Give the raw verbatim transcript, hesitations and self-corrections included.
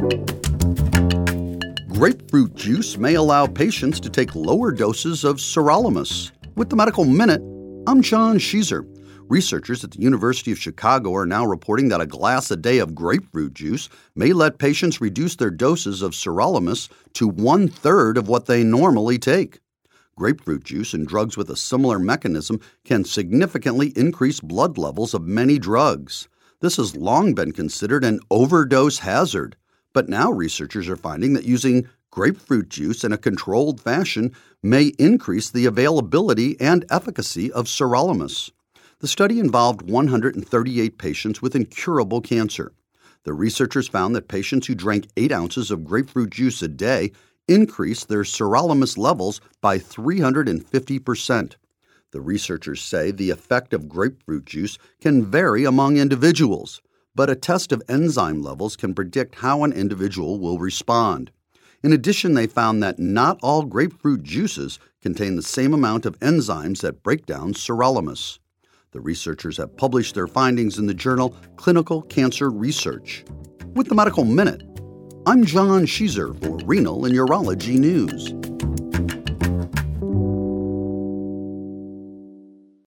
Grapefruit juice may allow patients to take lower doses of sirolimus. With the Medical Minute, I'm John Sheezer. Researchers at the University of Chicago are now reporting that a glass a day of grapefruit juice may let patients reduce their doses of sirolimus to one-third of what they normally take. Grapefruit juice and drugs with a similar mechanism can significantly increase blood levels of many drugs. This has long been considered an overdose hazard, but now researchers are finding that using grapefruit juice in a controlled fashion may increase the availability and efficacy of sirolimus. The study involved one hundred thirty-eight patients with incurable cancer. The researchers found that patients who drank eight ounces of grapefruit juice a day increased their sirolimus levels by three hundred fifty percent. The researchers say the effect of grapefruit juice can vary among individuals, but a test of enzyme levels can predict how an individual will respond. In addition, they found that not all grapefruit juices contain the same amount of enzymes that break down sirolimus. The researchers have published their findings in the journal Clinical Cancer Research. With the Medical Minute, I'm John Sheezer for Renal and Urology News.